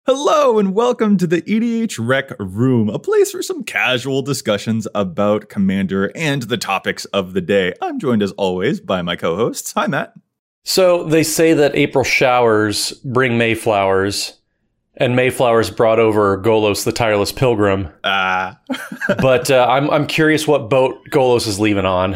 Hello and welcome to the EDH Rec Room, a place for some casual discussions about Commander and the topics of the day. I'm joined as always by my co-hosts. Hi, Matt. So they say that April showers bring Mayflowers, and Mayflowers brought over Golos the Tireless Pilgrim. But I'm curious what boat Golos is leaving on.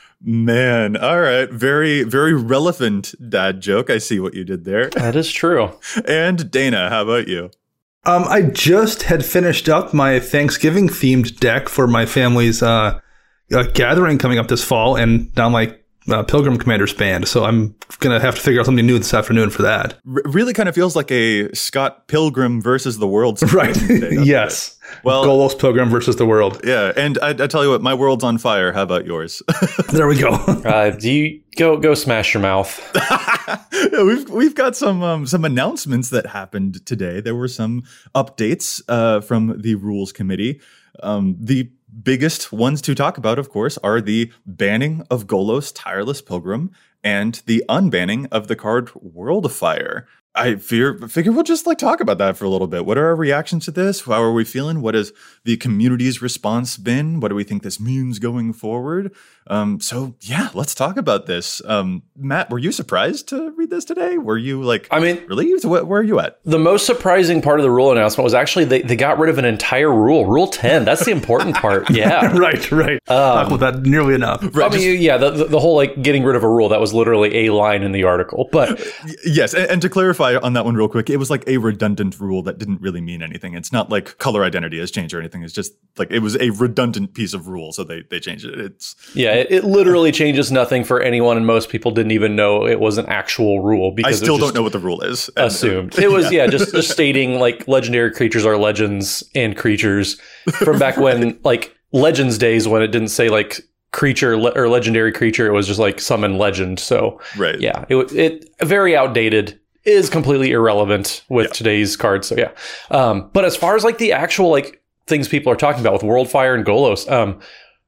Man, all right. Very, very relevant dad joke. I see what you did there. That is true. And Dana, how about you? I just had finished up my Thanksgiving-themed deck for my family's gathering coming up this fall, and now my Pilgrim Commander's banned, so I'm going to have to figure out something new this afternoon for that. Really kind of feels like a Scott Pilgrim versus the world. Right. Yes. Well, Golos Pilgrim versus the world. Yeah, and I tell you what, my world's on fire. How about yours? There we go. Do you go smash your mouth? Yeah, we've got some announcements that happened today. There were some updates from the rules committee. The biggest ones to talk about, of course, are the banning of Golos Tireless Pilgrim and the unbanning of the card World of Fire. I figure we'll just talk about that for a little bit. What are our reactions to this? How are we feeling? What has the community's response been? What do we think this means going forward? So yeah, let's talk about this. Matt, were you surprised to read this today? Were you relieved? Where are you at? The most surprising part of the rule announcement was actually they got rid of an entire rule, Rule 10. That's the important part. Yeah. Right. Talk about that nearly enough. Right, the whole getting rid of a rule, that was literally a line in the article. But yes, and to clarify on that one real quick, it was a redundant rule that didn't really mean anything. It's not like color identity has changed or anything. It's just it was a redundant piece of rule, so they changed it. It literally changes nothing for anyone, and most people didn't even know it was an actual rule because I still don't know what the rule is. Assumed it was just stating legendary creatures are legends and creatures from back when Legends days, when it didn't say creature or legendary creature, it was just summon legend. So right, yeah, it very outdated. Is completely irrelevant with today's cards. So yeah, but as far as the actual things people are talking about with Worldfire and Golos,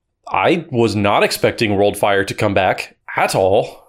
I was not expecting Worldfire to come back at all.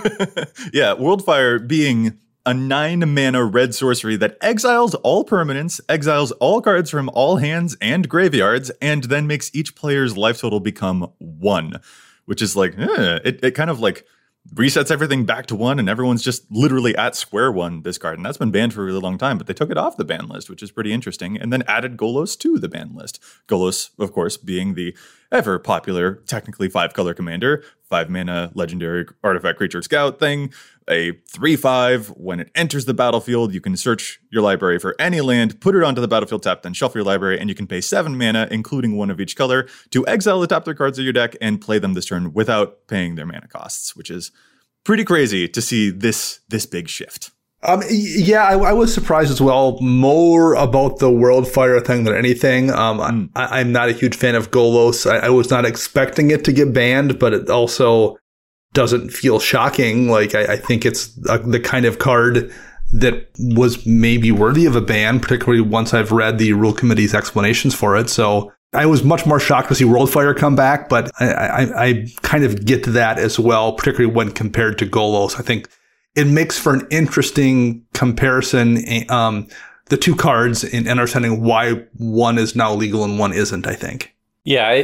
Yeah, Worldfire being a 9-mana red sorcery that exiles all permanents, exiles all cards from all hands and graveyards, and then makes each player's life total become 1, which is it kind of resets everything back to 1, and everyone's just literally at square one this card. And that's been banned for a really long time, but they took it off the ban list, which is pretty interesting, and then added Golos to the ban list. Golos, of course, being the ever popular, technically 5-color commander, 5-mana legendary artifact creature scout thing, a 3/5. When it enters the battlefield, you can search your library for any land, put it onto the battlefield tap, then shuffle your library, and you can pay 7 mana, including 1 of each color, to exile the top 3 cards of your deck and play them this turn without paying their mana costs, which is pretty crazy to see this big shift. I was surprised as well, more about the Worldfire thing than anything. I'm not a huge fan of Golos. I was not expecting it to get banned, but it also doesn't feel shocking. I think it's the kind of card that was maybe worthy of a ban, particularly once I've read the rule committee's explanations for it. So I was much more shocked to see Worldfire come back, but I kind of get that as well, particularly when compared to Golos. I think it makes for an interesting comparison, the two cards, in understanding why one is now legal and one isn't, I think. Yeah,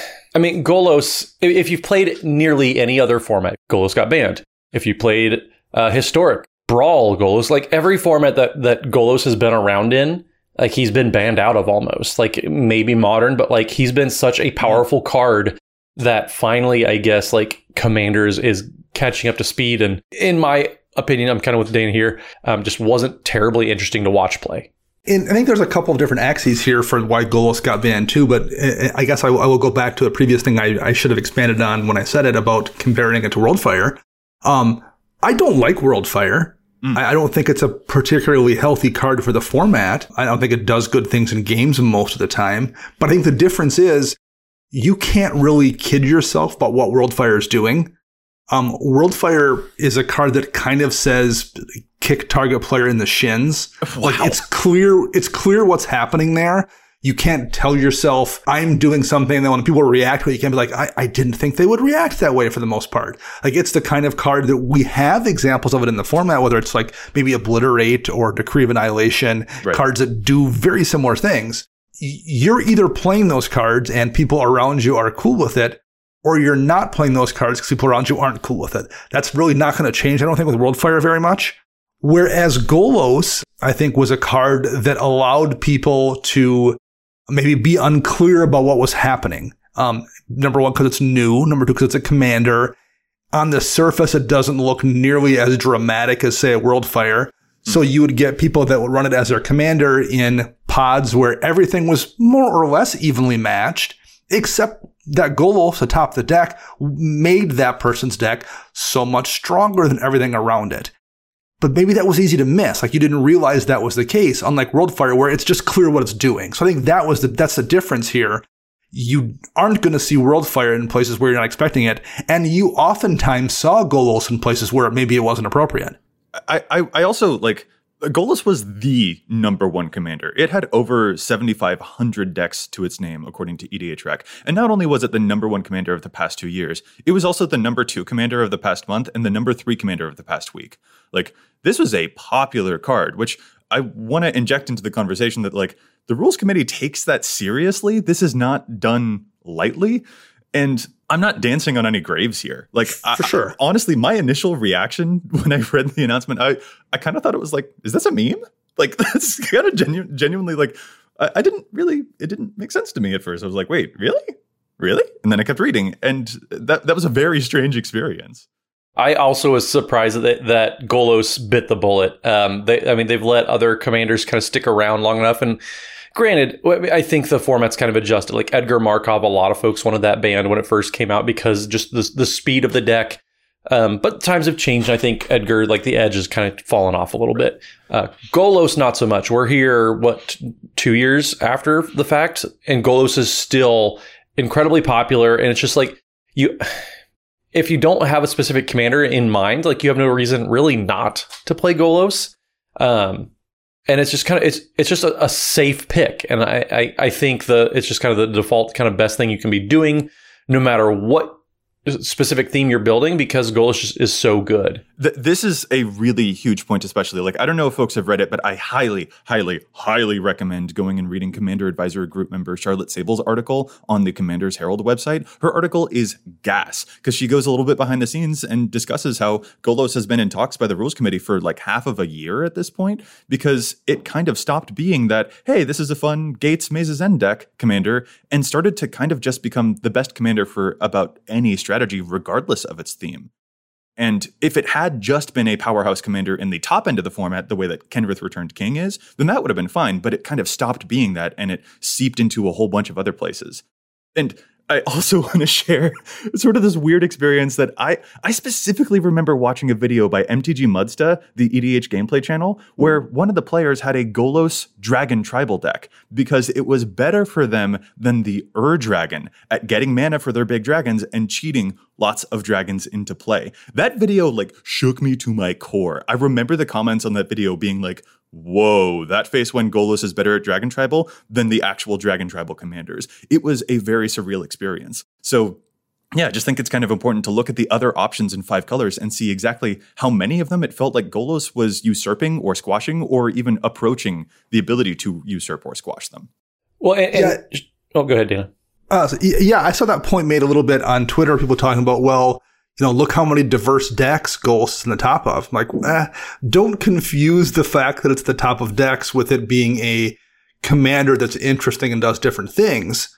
Golos, if you've played nearly any other format, Golos got banned. If you played Historic, Brawl, Golos, every format that Golos has been around in, he's been banned out of almost. Maybe Modern, but he's been such a powerful card that finally, I guess, Commanders is catching up to speed. And in my opinion, I'm kind of with Dana here, just wasn't terribly interesting to watch play. And I think there's a couple of different axes here for why Golos got banned too, but I guess I will go back to a previous thing I should have expanded on when I said it about comparing it to Worldfire. I don't like Worldfire. I don't think it's a particularly healthy card for the format. I don't think it does good things in games most of the time. But I think the difference is you can't really kid yourself about what Worldfire is doing. Worldfire is a card that kind of says kick target player in the shins. Wow. It's clear what's happening there. You can't tell yourself, I'm doing something that when people react to it, you can't be like, I didn't think they would react that way for the most part. Like, it's the kind of card that we have examples of it in the format, whether it's like maybe Obliterate or Decree of Annihilation, cards that do very similar things. You're either playing those cards and people around you are cool with it, or you're not playing those cards because people around you aren't cool with it. That's really not going to change, I don't think, with Worldfire very much. Whereas Golos, I think, was a card that allowed people to maybe be unclear about what was happening. Number one, because it's new. Number two, because it's a commander. On the surface, it doesn't look nearly as dramatic as, say, a Worldfire. So you would get people that would run it as their commander in pods where everything was more or less evenly matched, except that Golos atop the deck made that person's deck so much stronger than everything around it. But maybe that was easy to miss. Like, you didn't realize that was the case, unlike Worldfire, where it's just clear what it's doing. So I think that's the difference here. You aren't going to see Worldfire in places where you're not expecting it, and you oftentimes saw Golos in places where maybe it wasn't appropriate. I also, like, Golos was the number one commander. It had over 7,500 decks to its name, according to EDHREC. And not only was it the number one commander of the past 2 years, it was also the number 2 commander of the past month and the number 3 commander of the past week. Like, this was a popular card, which I want to inject into the conversation that, like, the rules committee takes that seriously. This is not done lightly. And I'm not dancing on any graves here. Like, for sure. Honestly, my initial reaction when I read the announcement, I kind of thought it was like, is this a meme? Like, that's kind of genuinely, like, it didn't make sense to me at first. I was like, wait, really? And then I kept reading, and that was a very strange experience. I also was surprised that Golos bit the bullet. They've let other commanders kind of stick around long enough, and granted, I think the format's kind of adjusted. Like, Edgar Markov, a lot of folks wanted that banned when it first came out because just the speed of the deck. But times have changed. I think Edgar, like, the edge has kind of fallen off a little bit. Golos, not so much. We're here, 2 years after the fact, and Golos is still incredibly popular. And it's just like, if you don't have a specific commander in mind, like, you have no reason really not to play Golos. And it's just kind of, it's just a safe pick. And I think it's just kind of the default kind of best thing you can be doing, no matter what specific theme you're building, because Golos is so good. This is a really huge point, especially. Like, I don't know if folks have read it, but I highly, highly, highly recommend going and reading Commander Advisory Group member Charlotte Sable's article on the Commander's Herald website. Her article is gas, because she goes a little bit behind the scenes and discusses how Golos has been in talks by the Rules Committee for like half of a year at this point, because it kind of stopped being that, hey, this is a fun Gates Maze's End deck commander, and started to kind of just become the best commander for about any strategy, regardless of its theme. And if it had just been a powerhouse commander in the top end of the format, the way that Kenrith Returned King is, then that would have been fine, but it kind of stopped being that, and it seeped into a whole bunch of other places. And I also want to share sort of this weird experience that I specifically remember watching a video by MTG Mudsta, the EDH gameplay channel, where one of the players had a Golos Dragon tribal deck because it was better for them than the Dragon at getting mana for their big dragons and cheating lots of dragons into play. That video like shook me to my core. I remember the comments on that video being like, whoa, that face when Golos is better at Dragon Tribal than the actual Dragon Tribal commanders. It was a very surreal experience. So yeah, I just think it's kind of important to look at the other options in 5 colors and see exactly how many of them it felt like Golos was usurping or squashing or even approaching the ability to usurp or squash them. Well, go ahead, Dana. I saw that point made a little bit on Twitter, people talking about, well, you know, look how many diverse decks Golos is in the top of. I'm like, don't confuse the fact that it's the top of decks with it being a commander that's interesting and does different things.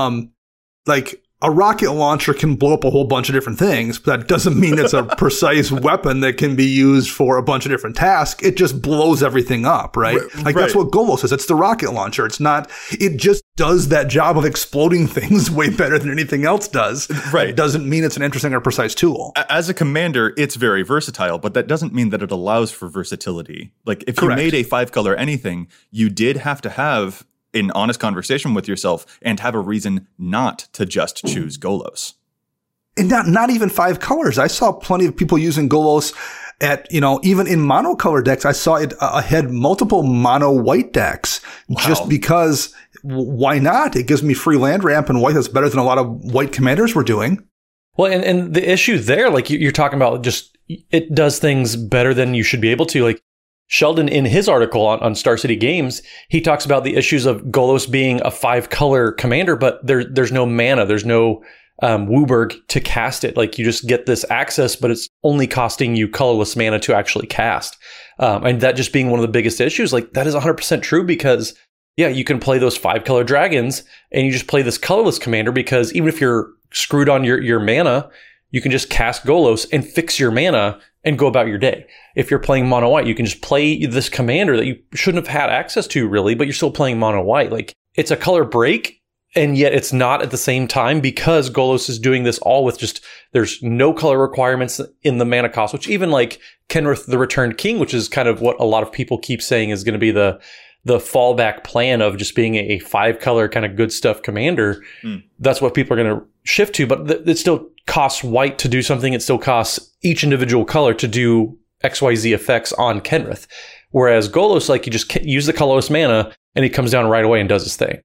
Like, a rocket launcher can blow up a whole bunch of different things, but that doesn't mean it's a precise weapon that can be used for a bunch of different tasks. It just blows everything up, right? That's what Golos is. It's the rocket launcher. It just does that job of exploding things way better than anything else does. Right. It doesn't mean it's an interesting or precise tool. As a commander, it's very versatile, but that doesn't mean that it allows for versatility. Like, if you made a 5-color anything, you did have to have an honest conversation with yourself and have a reason not to just choose Golos. And not even 5 colors. I saw plenty of people using Golos at, even in monocolor decks. I saw it had multiple mono white decks just because why not? It gives me free land ramp and white that's better than a lot of white commanders were doing. Well, and the issue there, like you're talking about, just it does things better than you should be able to. Like Sheldon, in his article on Star City Games, he talks about the issues of Golos being a 5-color commander, but there's no mana, there's no WUBRG to cast it. Like you just get this access, but it's only costing you colorless mana to actually cast. And that just being one of the biggest issues, like that is 100% true because yeah, you can play those 5-color dragons and you just play this colorless commander because even if you're screwed on your mana, you can just cast Golos and fix your mana and go about your day. If you're playing mono white, you can just play this commander that you shouldn't have had access to really, but you're still playing mono white. Like it's a color break, and yet it's not at the same time because Golos is doing this all with just, there's no color requirements in the mana cost, which even like Kenrith the Returned King, which is kind of what a lot of people keep saying is going to be the fallback plan of just being a 5-color kind of good stuff commander. That's what people are going to shift to, but it still costs white to do something. It still costs each individual color to do XYZ effects on Kenrith. Whereas Golos, like you just use the colorless mana and he comes down right away and does his thing.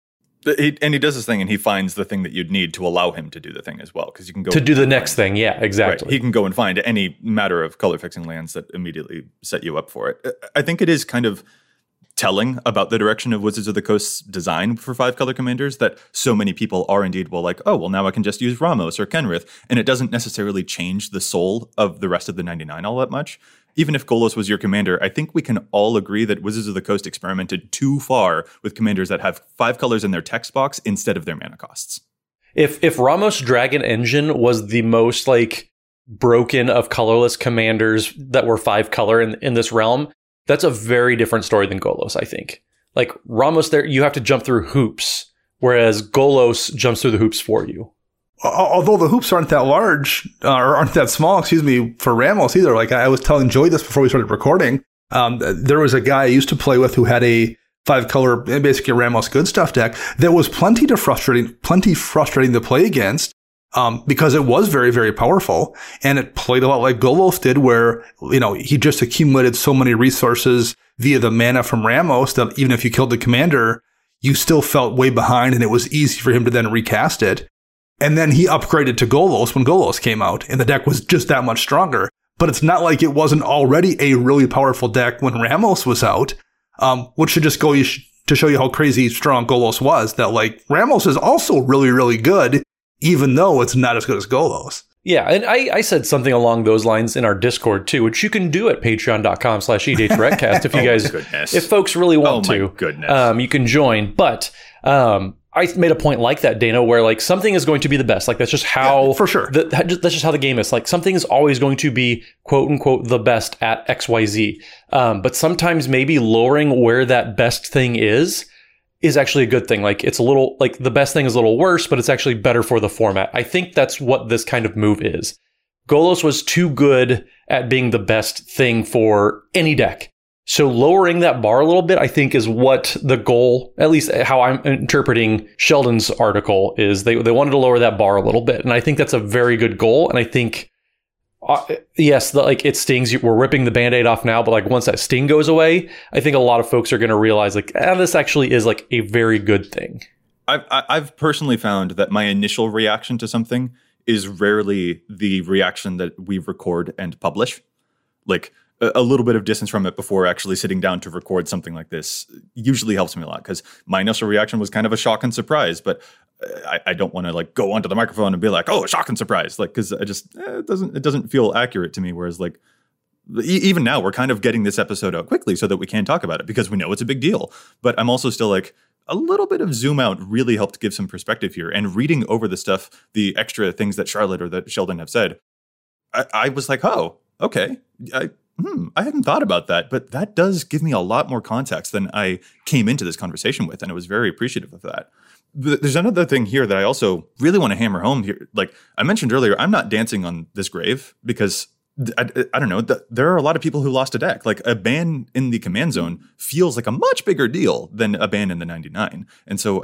He does his thing and he finds the thing that you'd need to allow him to do the thing as well. Because you can go to do the next thing. Yeah, exactly. Right. He can go and find any matter of color fixing lands that immediately set you up for it. I think it is kind of telling about the direction of Wizards of the Coast's design for 5-color commanders that so many people are indeed like, oh, well, now I can just use Ramos or Kenrith. And it doesn't necessarily change the soul of the rest of the 99 all that much. Even if Golos was your commander, I think we can all agree that Wizards of the Coast experimented too far with commanders that have 5 colors in their text box instead of their mana costs. If Ramos Dragon Engine was the most like broken of colorless commanders that were 5-color in this realm, that's a very different story than Golos, I think. Like Ramos there, you have to jump through hoops, whereas Golos jumps through the hoops for you. Although the hoops aren't that large, or aren't that small, for Ramos either. Like I was telling Joey this before we started recording. There was a guy I used to play with who had a 5-color, basically a Ramos good stuff deck that was plenty frustrating to play against. Because it was very, very powerful and it played a lot like Golos did where, he just accumulated so many resources via the mana from Ramos that even if you killed the commander, you still felt way behind and it was easy for him to then recast it. And then he upgraded to Golos when Golos came out and the deck was just that much stronger. But it's not like it wasn't already a really powerful deck when Ramos was out, which should just go to show you how crazy strong Golos was, that like Ramos is also really, really good, even though it's not as good as Golos. Yeah, and I said something along those lines in our Discord too, which you can do at patreon.com/EDHRECast if you guys, if folks really want to. You can join. But I made a point like that, Dana, where like something is going to be the best. Like that's just how, for sure. That's just how the game is. Like something is always going to be quote unquote the best at XYZ. But sometimes maybe lowering where that best thing is actually a good thing. Like it's a little, like the best thing is a little worse, but it's actually better for the format. I think that's what this kind of move is. Golos was too good at being the best thing for any deck. So lowering that bar a little bit, I think, is what the goal, at least how I'm interpreting Sheldon's article, is they wanted to lower that bar a little bit. And I think that's a very good goal. And I think, yes, like it stings. We're ripping the Band-Aid off now, but like once that sting goes away, I think a lot of folks are going to realize like, this actually is like a very good thing. I've personally found that my initial reaction to something is rarely the reaction that we record and publish. Like a little bit of distance from it before actually sitting down to record something like this usually helps me a lot, because my initial reaction was kind of a shock and surprise, but I don't want to like go onto the microphone and be like, oh, shock and surprise, like, because I just it doesn't feel accurate to me. Whereas like even now we're kind of getting this episode out quickly so that we can talk about it because we know it's a big deal. But I'm also still like, a little bit of zoom out really helped give some perspective here. And reading over the stuff, the extra things that Charlotte or that Sheldon have said, I was like, oh, okay. I hadn't thought about that, but that does give me a lot more context than I came into this conversation with. And I was very appreciative of that. There's another thing here that I also really want to hammer home here. Like I mentioned earlier, I'm not dancing on this grave because I don't know, there are a lot of people who lost a deck. Like a ban in the command zone feels like a much bigger deal than a ban in the 99. And so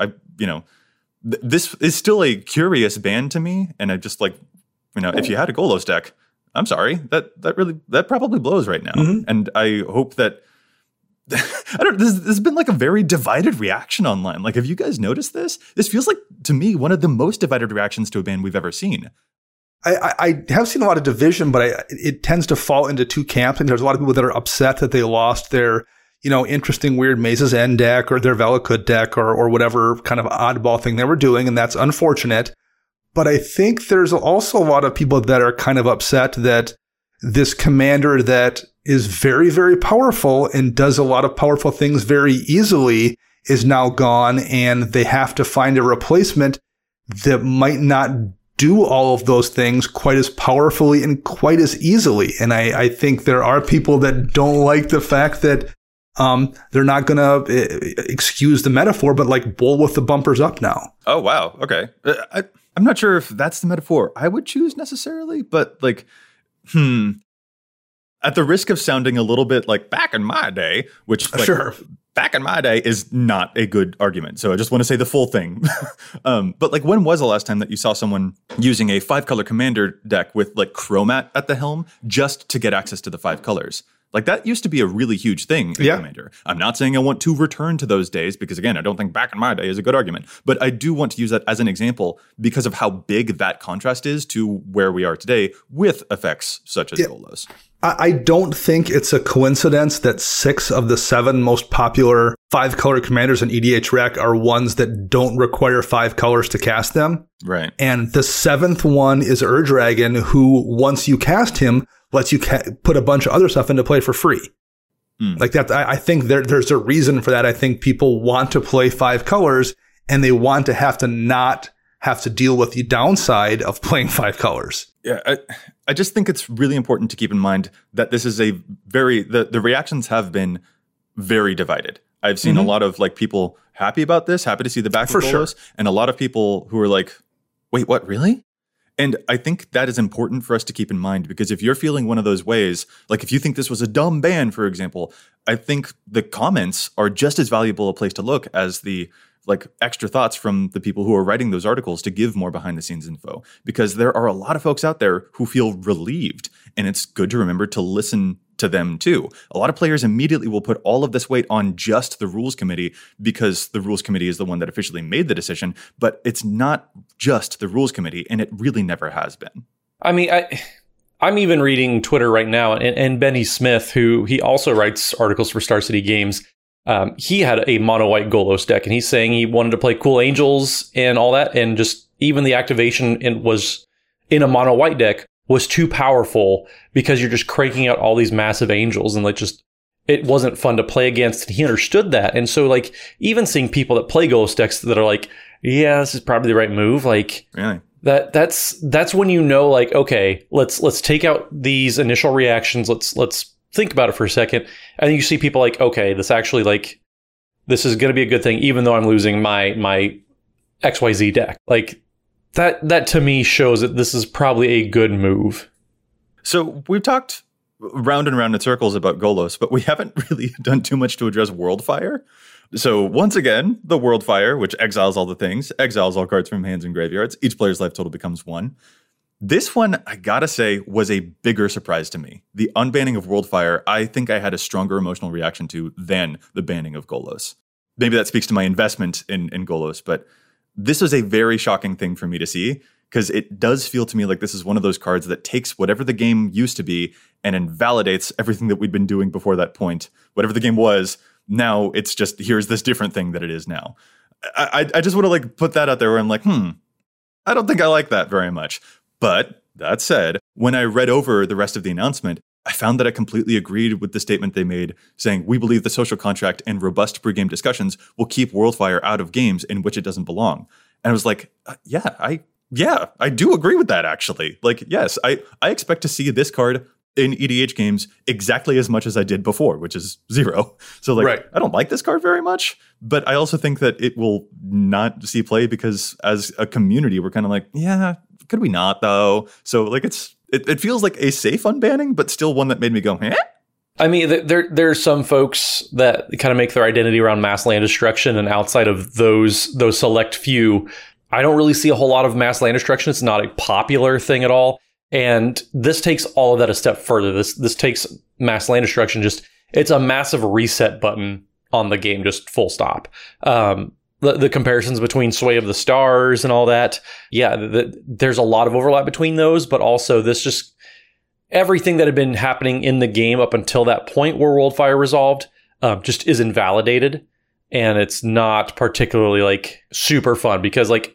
this is still a curious ban to me. And I just like, if you had a Golos deck, I'm sorry, that probably blows right now. Mm-hmm. And I hope that This has been like a very divided reaction online. Like, have you guys noticed this? This feels like, to me, one of the most divided reactions to a ban we've ever seen. I have seen a lot of division, but it tends to fall into two camps. And there's a lot of people that are upset that they lost their, interesting, weird Maze's End deck or their Valakut deck or whatever kind of oddball thing they were doing. And that's unfortunate. But I think there's also a lot of people that are kind of upset that this commander that is very, very powerful and does a lot of powerful things very easily is now gone, and they have to find a replacement that might not do all of those things quite as powerfully and quite as easily. And I think there are people that don't like the fact that they're not going to excuse the metaphor, but like bowl with the bumpers up now. Oh, wow. Okay. I'm not sure if that's the metaphor I would choose necessarily, but like, at the risk of sounding a little bit like back in my day, which like, back in my day is not a good argument. So I just want to say the full thing. But like, when was the last time that you saw someone using a 5-color commander deck with like Chromat at the helm just to get access to the 5 colors? Like, that used to be a really huge thing in Commander. I'm not saying I want to return to those days because, again, I don't think back in my day is a good argument. But I do want to use that as an example because of how big that contrast is to where we are today with effects such as Golos. I don't think it's a coincidence that 6 of the 7 most popular 5-color commanders in EDH Rec are ones that don't require 5 colors to cast them. Right. And the 7th one is Ur-Dragon, who, once you cast him, lets you put a bunch of other stuff into play for free. Like that, I think there's a reason for that. I think people want to play 5 colors, and they want to not have to deal with the downside of playing 5 colors. Yeah, I just think it's really important to keep in mind that this is the reactions have been very divided. I've seen a lot of like people happy about this, happy to see the back of Golos, and a lot of people who are like, wait, what, really? And I think that is important for us to keep in mind, because if you're feeling one of those ways, like if you think this was a dumb ban, for example, I think the comments are just as valuable a place to look as the like extra thoughts from the people who are writing those articles to give more behind the scenes info, because there are a lot of folks out there who feel relieved, and it's good to remember to listen to them too. A lot of players immediately will put all of this weight on just the rules committee because the rules committee is the one that officially made the decision, but it's not just the rules committee, and it really never has been. I mean, I'm even reading Twitter right now, and Benny Smith, who he also writes articles for Star City Games, he had a mono-white Golos deck, and he's saying he wanted to play Cool Angels and all that, and just even the activation was in a mono-white deck was too powerful because you're just cranking out all these massive angels, and like just it wasn't fun to play against, and he understood that. And so like even seeing people that play Golos decks that are like, yeah, this is probably the right move, like really? That's when you know, like, okay, let's take out these initial reactions, let's think about it for a second, and then you see people like, okay, this actually, like, this is going to be a good thing, even though I'm losing my XYZ deck. Like, that to me shows that this is probably a good move. So we've talked round and round in circles about Golos, but we haven't really done too much to address Worldfire. So once again, the Worldfire, which exiles all the things, exiles all cards from hands and graveyards. Each player's life total becomes 1. This one, I gotta say, was a bigger surprise to me. The unbanning of Worldfire, I think I had a stronger emotional reaction to than the banning of Golos. Maybe that speaks to my investment in Golos, but this was a very shocking thing for me to see, because it does feel to me like this is one of those cards that takes whatever the game used to be and invalidates everything that we'd been doing before that point. Whatever the game was, now it's just, here's this different thing that it is now. I just want to like put that out there where I'm like, I don't think I like that very much. But that said, when I read over the rest of the announcement, I found that I completely agreed with the statement they made, saying, we believe the social contract and robust pregame discussions will keep Worldfire out of games in which it doesn't belong. And I was like, I do agree with that, actually. Like, yes, I expect to see this card in EDH games exactly as much as I did before, which is 0. So like, right. I don't like this card very much, but I also think that it will not see play because as a community, we're kind of like, yeah, could we not though? So like, it feels like a safe unbanning, but still one that made me go, eh? I mean, there's some folks that kind of make their identity around mass land destruction, and outside of those select few, I don't really see a whole lot of mass land destruction. It's not a popular thing at all. And this takes all of that a step further. This takes mass land destruction just it's a massive reset button on the game, just full stop. The comparisons between Sway of the Stars and all that, there's a lot of overlap between those, but also this just everything that had been happening in the game up until that point where Worldfire resolved just is invalidated, and it's not particularly like super fun because like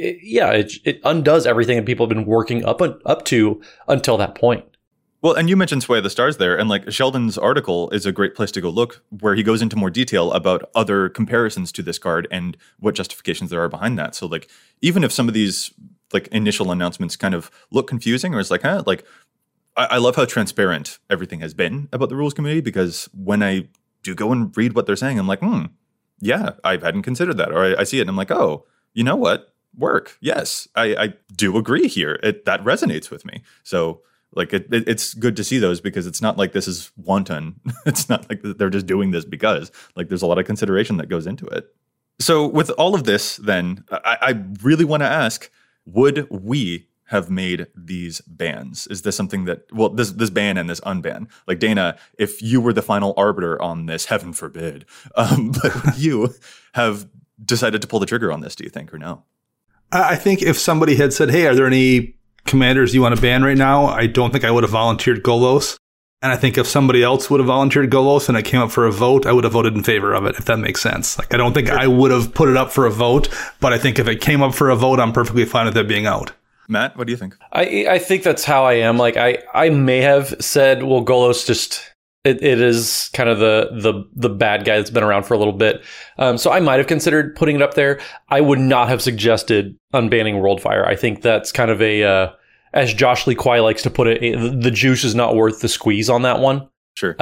it undoes everything that people have been working up to until that point. Well, and you mentioned Sway of the Stars there, and like Sheldon's article is a great place to go look, where he goes into more detail about other comparisons to this card and what justifications there are behind that. So like, even if some of these like initial announcements kind of look confusing, or it's like, like I love how transparent everything has been about the rules committee, because when I do go and read what they're saying, I'm like, yeah, I hadn't considered that, or I see it and I'm like, oh, you know what? Work. Yes, I do agree here. That resonates with me. So like it's good to see those, because it's not like this is wanton. It's not like they're just doing this because like there's a lot of consideration that goes into it. So with all of this, then I really want to ask, would we have made these bans? Is this something that, well, this ban and this unban, like Dana, if you were the final arbiter on this, heaven forbid, but would you have decided to pull the trigger on this, do you think, or no? I think if somebody had said, hey, are there any commanders you want to ban right now, I don't think I would have volunteered Golos. And I think if somebody else would have volunteered Golos and it came up for a vote, I would have voted in favor of it, if that makes sense. Like, I don't think I would have put it up for a vote, but I think if it came up for a vote, I'm perfectly fine with it being out. Matt, what do you think? I think that's how I am. Like, I may have said, well, Golos just, it is kind of the bad guy that's been around for a little bit. So I might have considered putting it up there. I would not have suggested unbanning Worldfire. I think that's kind of as Josh Lee Kwai likes to put it, the juice is not worth the squeeze on that one. Sure.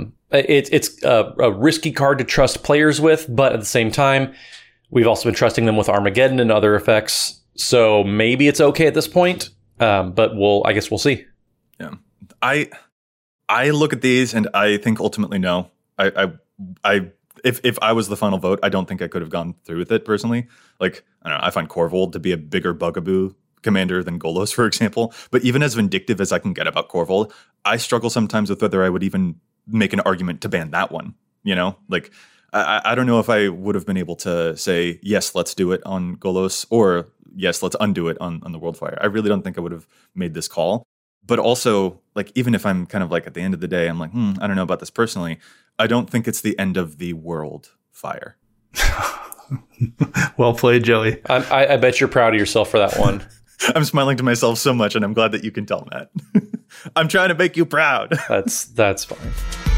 It's a risky card to trust players with, but at the same time, we've also been trusting them with Armageddon and other effects. So maybe it's okay at this point, but I guess we'll see. Yeah, I look at these and I think ultimately no. If I was the final vote, I don't think I could have gone through with it personally. Like, I don't know, I find Korvold to be a bigger bugaboo commander than Golos, for example. But even as vindictive as I can get about Korvold, I struggle sometimes with whether I would even make an argument to ban that one. You know, like I don't know if I would have been able to say, yes, let's do it on Golos, or yes, let's undo it on the Worldfire. I really don't think I would have made this call. But also, like, even if I'm kind of like at the end of the day, I'm like, I don't know about this personally. I don't think it's the end of the world fire. Well played, Joey. I bet you're proud of yourself for that one. I'm smiling to myself so much, and I'm glad that you can tell, Matt. I'm trying to make you proud. That's fine.